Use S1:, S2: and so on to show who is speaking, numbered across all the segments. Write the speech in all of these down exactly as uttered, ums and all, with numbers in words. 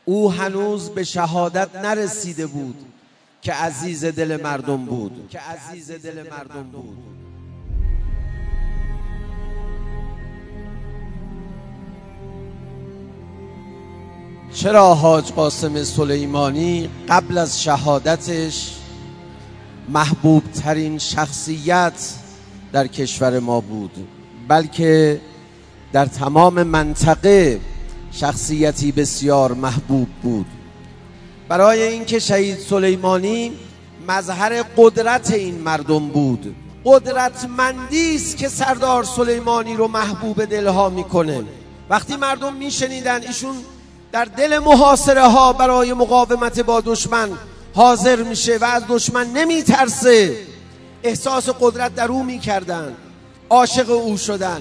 S1: او هنوز به شهادت نرسیده بود که عزیز دل مردم بود که عزیز دل مردم بود. چرا حاج قاسم سلیمانی قبل از شهادتش محبوب ترین شخصیت در کشور ما بود، بلکه در تمام منطقه شخصیتی بسیار محبوب بود؟ برای اینکه شهید سلیمانی مظهر قدرت این مردم بود. قدرتمندی است که سردار سلیمانی رو محبوب دلها میکنه. وقتی مردم میشنیدن ایشون در دل محاصره ها برای مقاومت با دشمن حاضر میشه و از دشمن نمیترسه، احساس قدرت در او میکردن، عاشق او شدن.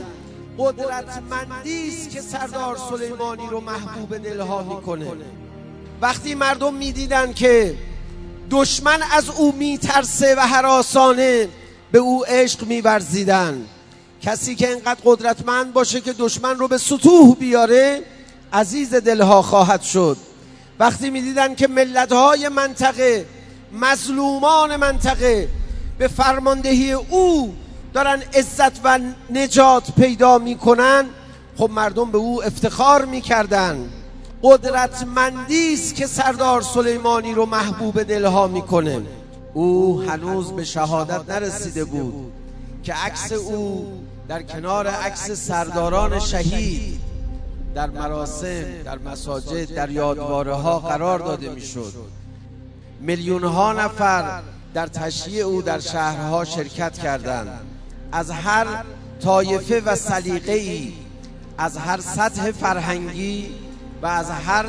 S1: قدرتمندی است که سردار سلیمانی رو محبوب دلها میکنه. وقتی مردم میدیدن که دشمن از او میترسه و هراسانه به او عشق میورزیدن. کسی که اینقدر قدرتمند باشه که دشمن رو به سطوح بیاره عزیز دلها خواهد شد. وقتی میدیدن که ملت‌های منطقه، مظلومان منطقه به فرماندهی او دارن عزت و نجات پیدا میکنن، خب مردم به او افتخار میکردن. قدرتمندی است که سردار سلیمانی رو محبوب دلها میکنه. او هنوز به شهادت نرسیده بود که عکس او در کنار عکس سرداران شهید در مراسم، در مساجد، در یادواره ها قرار داده میشد. میلیون ها نفر در تشییع او در شهرها شرکت کردند. از هر طایفه و سلیقه‌ای، از هر سطح فرهنگی و از هر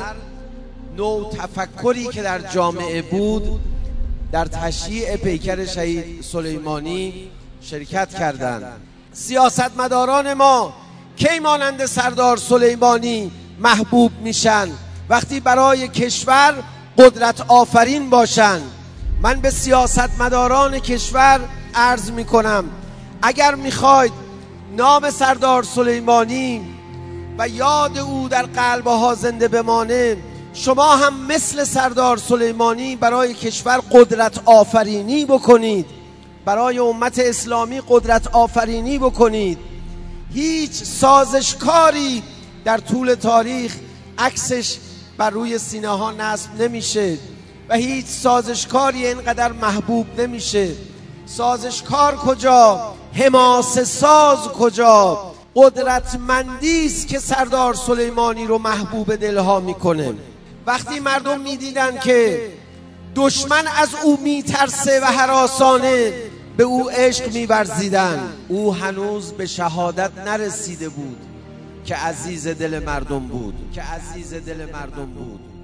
S1: نوع تفکری که در جامعه بود در تشییع پیکر شهید سلیمانی شرکت کردند. سیاستمداران ما کی مانند سردار سلیمانی محبوب میشن؟ وقتی برای کشور قدرت آفرین باشن. من به سیاستمداران کشور عرض میکنم اگر میخواید نام سردار سلیمانی و یاد او در قلبها زنده بمانه، شما هم مثل سردار سلیمانی برای کشور قدرت آفرینی بکنید، برای امت اسلامی قدرت آفرینی بکنید. هیچ سازشکاری در طول تاریخ عکسش بر روی سینه ها نصب نمیشه و هیچ سازشکاری اینقدر محبوب نمیشه. سازشکار کجا؟ حماسه ساز کجا؟ قدرتمندی است که سردار سلیمانی رو محبوب دلها میکنه. وقتی مردم میدیدن که دشمن از او میترسه و هراسانه به او عشق میورزیدن، او هنوز به شهادت نرسیده بود که عزیز دل مردم بود که عزیز دل مردم بود.